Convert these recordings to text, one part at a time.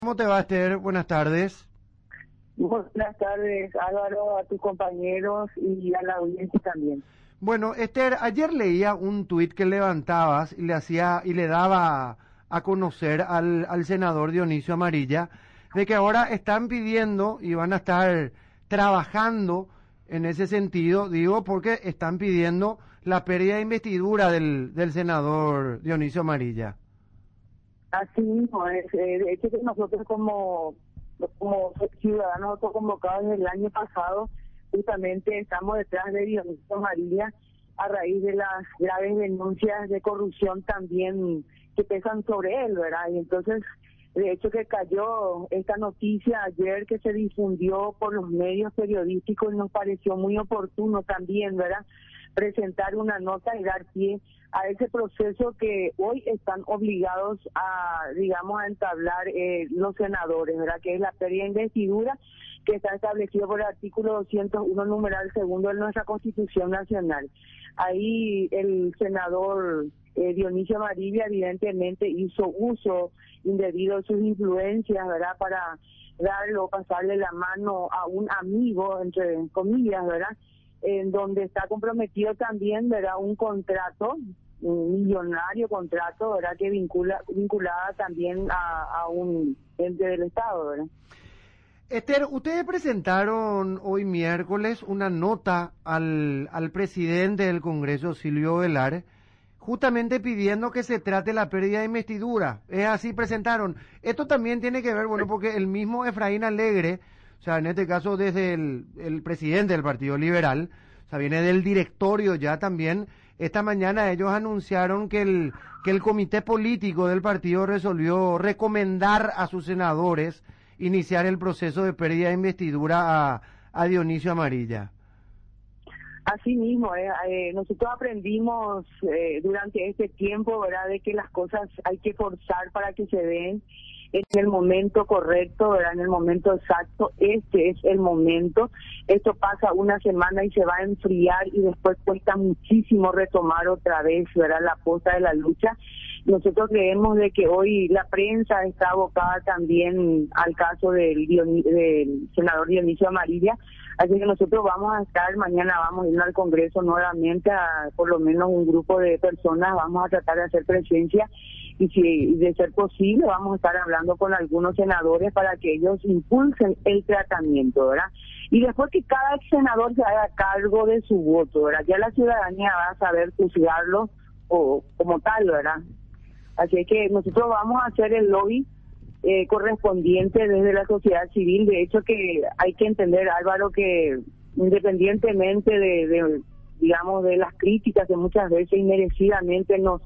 ¿Cómo te va, Esther? Buenas tardes. Buenas tardes, Álvaro, a tus compañeros y a la audiencia también. Bueno, Esther, ayer leía un tuit que levantabas y le daba a conocer al senador Dionisio Amarilla de que ahora están pidiendo y van a estar trabajando en ese sentido, digo, porque están pidiendo la pérdida de investidura del senador Dionisio Amarilla. Así mismo es. De hecho, que nosotros como ciudadanos autoconvocados desde el año pasado, justamente estamos detrás de Dionisio Amarilla a raíz de las graves denuncias de corrupción también que pesan sobre él, ¿verdad? Y entonces, de hecho que cayó esta noticia ayer que se difundió por los medios periodísticos y nos pareció muy oportuno también, ¿verdad?, presentar una nota y dar pie a ese proceso que hoy están obligados a, digamos, a entablar los senadores, ¿verdad?, que es la pérdida de investidura que está establecido por el artículo 201, numeral segundo de nuestra Constitución Nacional. Ahí el senador Dionisio Amarilla evidentemente hizo uso indebido de sus influencias, ¿verdad?, para pasarle la mano a un amigo, entre comillas, ¿verdad?, en donde está comprometido también, ¿verdad?, un contrato, un millonario contrato, ¿verdad?, que vinculada también a un ente del Estado, ¿verdad? Esther, ustedes presentaron hoy miércoles una nota al presidente del Congreso, Silvio Velar, justamente pidiendo que se trate la pérdida de investidura. Es así, presentaron. Esto también tiene que ver, bueno, porque el mismo Efraín Alegre, o sea, en este caso desde el presidente del Partido Liberal, o sea, viene del directorio ya también. Esta mañana ellos anunciaron que el comité político del partido resolvió recomendar a sus senadores iniciar el proceso de pérdida de investidura a Dionisio Amarilla. Así mismo, nosotros aprendimos durante este tiempo, ¿verdad?, de que las cosas hay que forzar para que se den en el momento correcto, ¿verdad?, en el momento exacto. Este es el momento. Esto pasa una semana y se va a enfriar y después cuesta muchísimo retomar otra vez, ¿verdad?, la posta de la lucha. Nosotros creemos de que hoy la prensa está abocada también al caso del senador Dionisio Amarilla, así que nosotros vamos a estar, mañana vamos a ir al Congreso nuevamente, por lo menos un grupo de personas, vamos a tratar de hacer presencia y si de ser posible vamos a estar hablando con algunos senadores para que ellos impulsen el tratamiento, ¿verdad? Y después que cada senador se haga cargo de su voto, ¿verdad? Ya la ciudadanía va a saber juzgarlo como tal, ¿verdad? Así que nosotros vamos a hacer el lobby correspondiente desde la sociedad civil. De hecho que hay que entender, Álvaro, que independientemente digamos, de las críticas que muchas veces inmerecidamente nos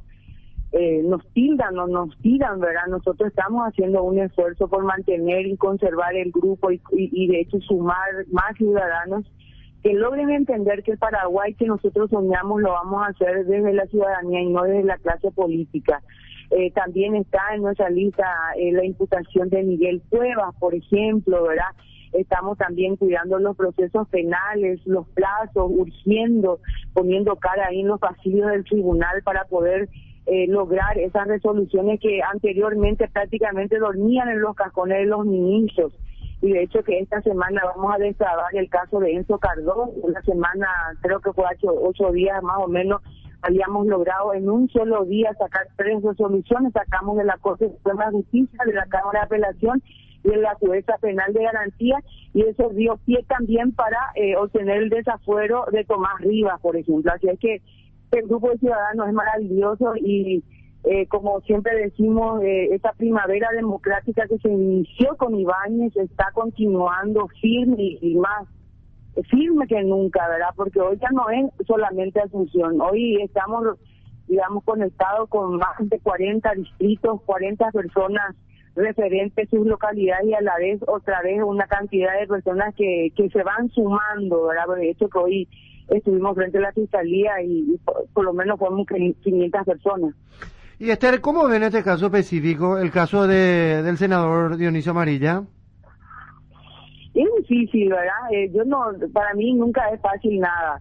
tiran, ¿verdad? Nosotros estamos haciendo un esfuerzo por mantener y conservar el grupo y de hecho sumar más ciudadanos que logren entender que el Paraguay que nosotros soñamos lo vamos a hacer desde la ciudadanía y no desde la clase política. También está en nuestra lista la imputación de Miguel Cuevas, por ejemplo, ¿verdad? Estamos también cuidando los procesos penales, los plazos, urgiendo, poniendo cara ahí en los pasillos del tribunal para poder lograr esas resoluciones que anteriormente prácticamente dormían en los cajones de los ministros. Y de hecho que esta semana vamos a destrabar el caso de Enzo Cardón. Una semana, creo que fue 8 días más o menos, habíamos logrado en un solo día sacar 3 resoluciones. Sacamos de la Corte Suprema de Justicia, de la Cámara de Apelación y de la Jueza Penal de Garantía, y eso dio pie también para obtener el desafuero de Tomás Rivas, por ejemplo. Así es que el grupo de ciudadanos es maravilloso y como siempre decimos, esta primavera democrática que se inició con Ibáñez está continuando firme y más firme que nunca, ¿verdad? Porque hoy ya no es solamente Asunción, hoy estamos, digamos, conectados con más de 40 distritos, 40 personas referentes sus localidades y a la vez otra vez una cantidad de personas que se van sumando, ¿verdad? De hecho que hoy estuvimos frente a la Fiscalía y por lo menos fuimos 500 personas. Y Esther, ¿cómo ven este caso específico, el caso del senador Dionisio Amarilla? Es difícil, ¿verdad? Para mí nunca es fácil nada.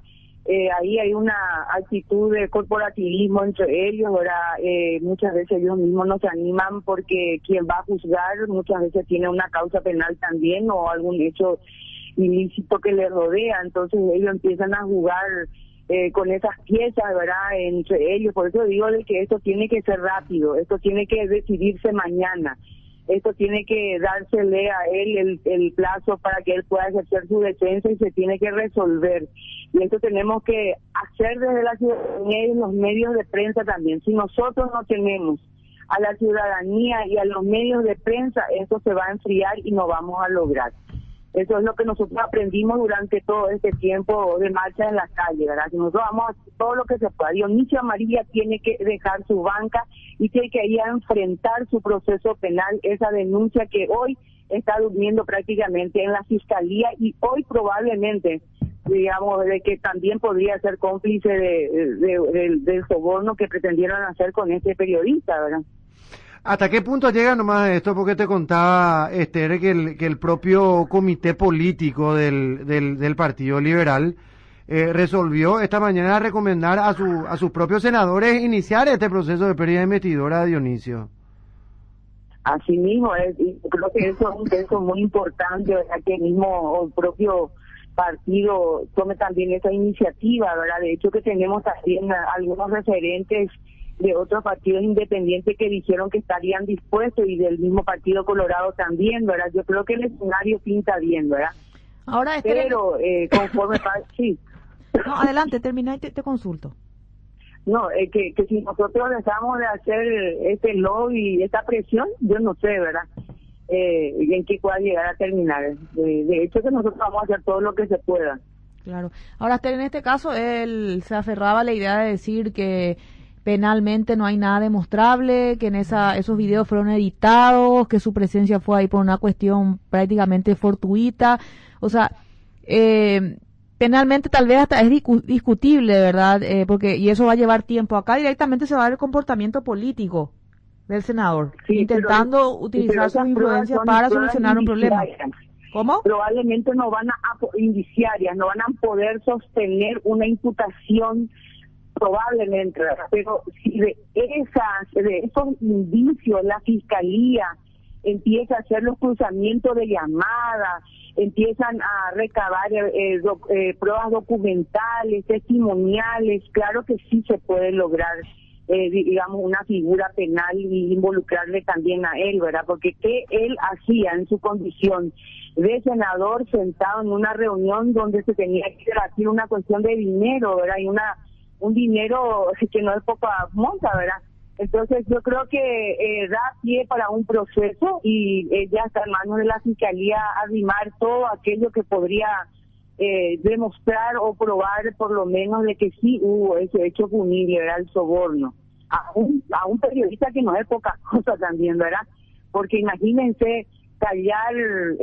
ahí hay una actitud de corporativismo entre ellos, ¿verdad? Muchas veces ellos mismos no se animan porque quien va a juzgar muchas veces tiene una causa penal también o algún hecho ilícito que le rodea, entonces ellos empiezan a jugar con esas piezas, ¿verdad? Entre ellos, por eso digo de que esto tiene que ser rápido, esto tiene que decidirse mañana. Esto tiene que dársele a él el plazo para que él pueda ejercer su defensa y se tiene que resolver. Y esto tenemos que hacer desde la ciudadanía y los medios de prensa también. Si nosotros no tenemos a la ciudadanía y a los medios de prensa, esto se va a enfriar y no vamos a lograr. Eso es lo que nosotros aprendimos durante todo este tiempo de marcha en la calle, ¿verdad? Si nosotros vamos a hacer todo lo que se pueda. Dionisio Amarilla tiene que dejar su banca y tiene que ir a enfrentar su proceso penal, esa denuncia que hoy está durmiendo prácticamente en la fiscalía y hoy probablemente, digamos, de que también podría ser cómplice del soborno que pretendieron hacer con este periodista, ¿verdad? ¿Hasta qué punto llega nomás esto? Porque te contaba, Esther, que el propio comité político del Partido Liberal resolvió esta mañana recomendar a sus propios senadores iniciar este proceso de pérdida de investidura a Dionisio. Así mismo, y creo que eso es un peso muy importante, ¿verdad? Que el propio partido tome también esa iniciativa, ¿verdad? De hecho que tenemos también algunos referentes de otros partidos independientes que dijeron que estarían dispuestos y del mismo Partido Colorado también, ¿verdad? Yo creo que el escenario pinta bien, ¿verdad? Ahora, pero conforme sí. No, adelante, termina y te consulto. No, que si nosotros dejamos de hacer este lobby, esta presión, yo no sé, ¿verdad? En qué pueda llegar a terminar. De hecho que nosotros vamos a hacer todo lo que se pueda. Claro. Ahora, en este caso, él se aferraba a la idea de decir que penalmente no hay nada demostrable, que en esos videos fueron editados, que su presencia fue ahí por una cuestión prácticamente fortuita. O sea, penalmente tal vez hasta es discutible, ¿verdad? Y eso va a llevar tiempo. Acá directamente se va a ver el comportamiento político del senador, sí, intentando utilizar su influencia para solucionar un problema. ¿Cómo? Probablemente no van a indiciarias, no van a poder sostener una imputación probablemente, pero si de esos indicios la fiscalía empieza a hacer los cruzamientos de llamadas, empiezan a recabar pruebas documentales, testimoniales, claro que sí se puede lograr, digamos, una figura penal y involucrarle también a él, ¿verdad? Porque ¿qué él hacía en su condición de senador sentado en una reunión donde se tenía que debatir una cuestión de dinero, ¿verdad? Y un dinero que no es poca monta, ¿verdad? Entonces yo creo que da pie para un proceso y ya está en manos de la Fiscalía arrimar todo aquello que podría demostrar o probar por lo menos de que sí hubo ese hecho punible, ¿verdad? El soborno. A un periodista que no es poca cosa también, ¿verdad? Porque imagínense callar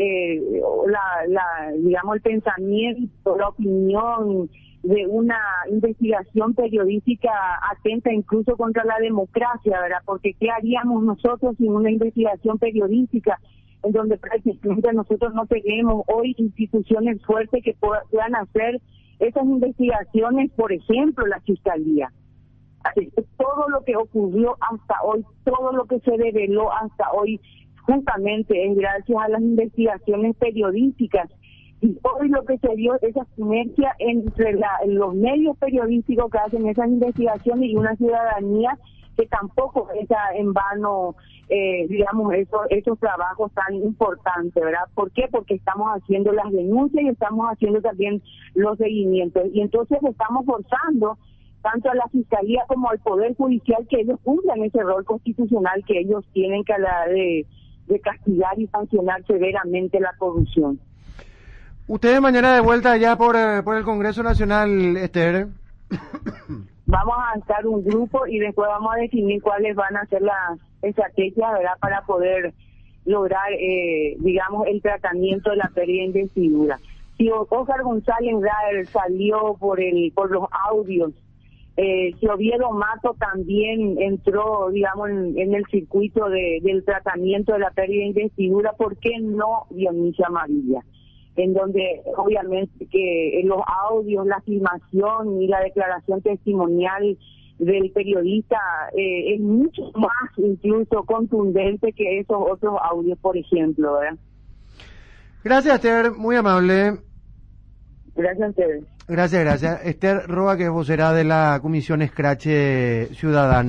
digamos, el pensamiento, la opinión de una investigación periodística atenta incluso contra la democracia, ¿verdad? Porque ¿qué haríamos nosotros sin una investigación periodística en donde prácticamente nosotros no tenemos hoy instituciones fuertes que puedan hacer esas investigaciones, por ejemplo, la Fiscalía? Así que todo lo que ocurrió hasta hoy, todo lo que se reveló hasta hoy, justamente es gracias a las investigaciones periodísticas. Y hoy lo que se dio es esa sinergia entre los medios periodísticos que hacen esas investigaciones y una ciudadanía que tampoco echa en vano, digamos, esos trabajos tan importantes, ¿verdad? ¿Por qué? Porque estamos haciendo las denuncias y estamos haciendo también los seguimientos. Y entonces estamos forzando tanto a la Fiscalía como al Poder Judicial que ellos cumplan ese rol constitucional que ellos tienen que de castigar y sancionar severamente la corrupción. Ustedes mañana de vuelta ya por el Congreso Nacional, Esther. Vamos a lanzar un grupo y después vamos a definir cuáles van a ser las estrategias, ¿verdad? Para poder lograr, digamos, el tratamiento de la pérdida de investidura. Si Óscar González salió por los audios, si Oviedo Mato también entró, digamos, en el circuito del tratamiento de la pérdida de investidura, ¿por qué no Dionisio Amarilla? en donde obviamente que los audios, la filmación y la declaración testimonial del periodista es mucho más incluso contundente que esos otros audios, por ejemplo, ¿verdad? Gracias, Esther, muy amable. Gracias a ustedes. Gracias. Esther Roa, que es vocera de la Comisión Escrache Ciudadana.